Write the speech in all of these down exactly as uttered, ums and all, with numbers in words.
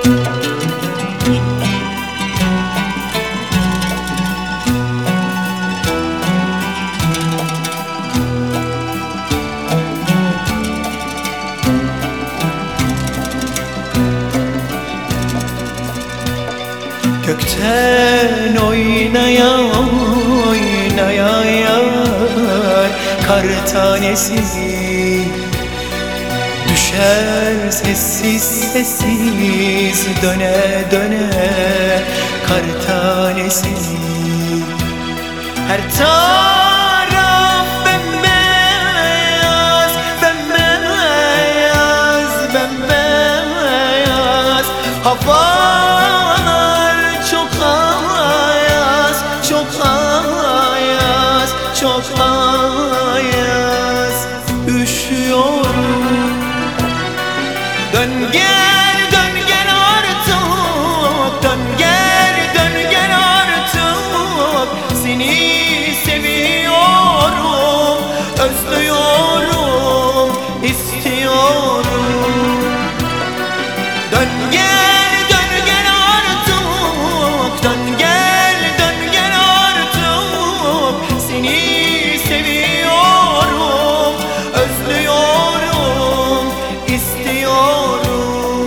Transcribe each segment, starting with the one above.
Gökten oynaya oynaya yar kar tanesi düşer sessiz sessiz döne döne kar tanesi. Her taraf bembeyaz, bembeyaz, bembeyaz. Havalar çok ayaz, çok ayaz, çok ayaz. Üşüyorum. Dön gel, dön gel artık, dön gel, dön gel artık. Seni seviyorum, özlüyorum, istiyorum. Dön gel, dön gel artık, dön gel, dön gel artık. Seni seviyorum, özlüyorum, istiyorum.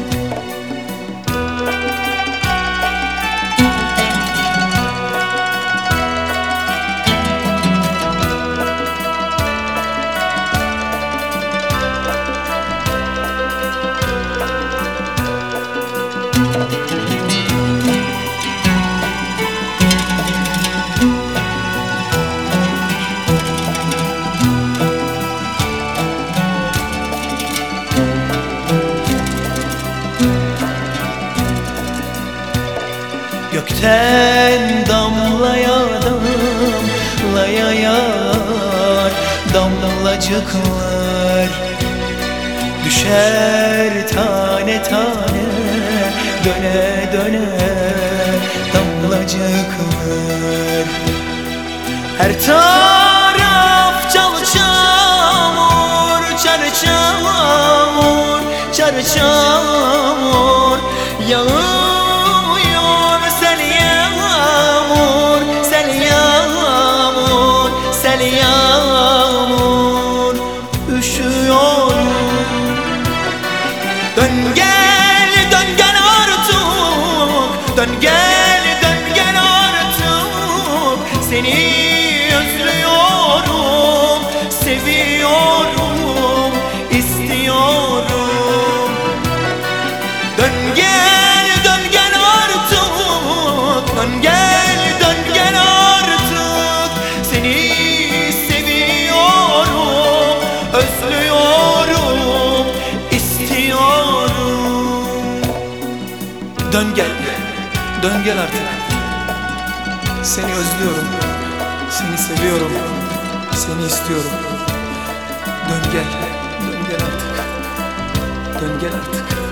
Gökten damlaya damlaya yar damlacıklar düşer tane tane döne döne damlacıklar. Her taraf çal çamur, çar çamur, çar çamur. Yağıyor sel yağmur, sel yağmur, sel yağmur. Üşüyorum. Dön gel, dön gel artık, dön gel, dön gel artık. Seni özlüyorum, seviyorum, istiyorum. Dön gel, dön gel artık, dön gel, dön gel artık. Seni seviyorum, özlüyorum, istiyorum. Dön gel, dön gel artık. Seni özlüyorum, seni seviyorum, seni istiyorum. Dön gel, dön gel artık. Dön gel artık.